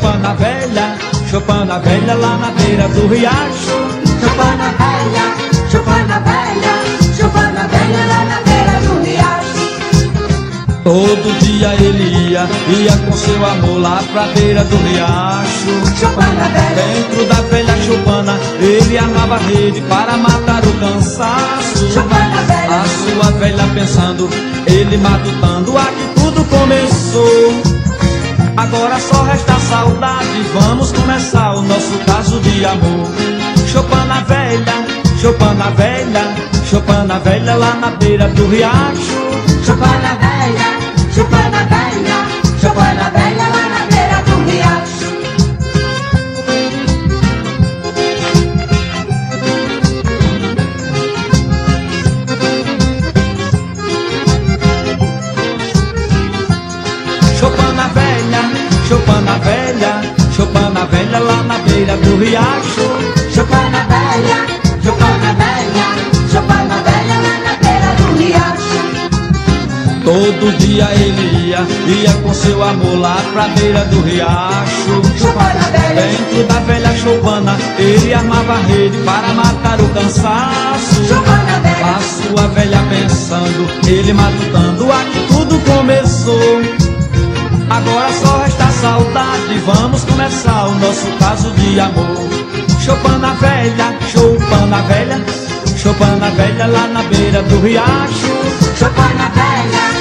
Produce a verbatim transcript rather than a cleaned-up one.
Chopana velha, chopana velha lá na beira do riacho. Chopana velha, chopana velha, chopana velha lá na beira do riacho. Todo dia ele ia, ia com seu amor lá pra beira do riacho. Chopana velha, Dentro da velha chopana ele armava rede para matar o cansaço. chopana velha, A sua velha pensando, ele matutando, aqui tudo começou. Agora só resta saudade, vamos começar o nosso caso de amor. Chopana velha, chopana velha, chopana velha lá na beira do riacho. chopana velha, chopana velha, chopana velha lá na beira do riacho. Chopana velha, chopana velha, chopana velha lá na beira do riacho. Chopana velha, chopana velha, chopana velha lá na beira do riacho. Todo dia ele ia, ia com seu amor lá pra beira do riacho. Chopana velha, Dentro da velha chopana ele armava rede para matar o cansaço. chopana velha, A sua velha pensando, ele matutando, aqui tudo começou. Agora só resta saudade, vamos começar o nosso caso de amor. Chopana velha, chopana velha, chopana velha lá na beira do riacho. chopana velha,